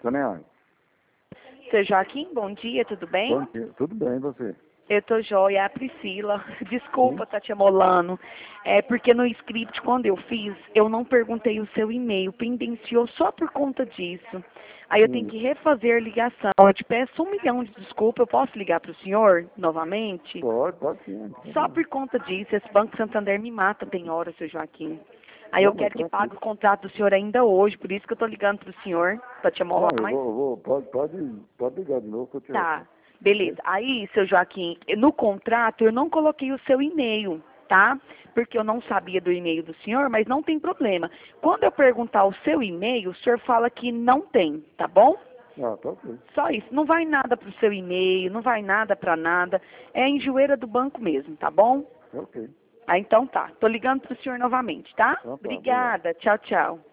Saneai. Seu Joaquim, bom dia, tudo bem? Bom dia. Tudo bem, e você? Eu tô joia, é a Priscila. Desculpa tá te amolando. É porque no script, quando eu fiz, eu não perguntei o seu e-mail, pendenciou só por conta disso. Aí eu tenho que refazer a ligação. Eu te peço 1 milhão de desculpas. Eu posso ligar para o senhor novamente? Pode sim. Só por conta disso, esse Banco Santander me mata, tem hora, seu Joaquim. Aí eu Não, mas quero que pague tranquilo. o contrato do senhor ainda hoje, por isso que eu tô ligando pro senhor, pra te amolar Não, eu mais. vou, pode ligar de novo que eu te Tá, respondo. beleza. Aí, seu Joaquim, no contrato eu não coloquei o seu e-mail, tá? Porque eu não sabia do e-mail do senhor, mas não tem problema. Quando eu perguntar o seu e-mail, o senhor fala que não tem, tá bom? Ah, tá ok. Só isso. Não vai nada pro seu e-mail, não vai nada pra nada. É a enjoeira do banco mesmo, tá bom? Tá ok. Ah, então tá. Tô ligando pro senhor novamente, tá? Então tá, obrigado. Obrigada. Tchau, tchau.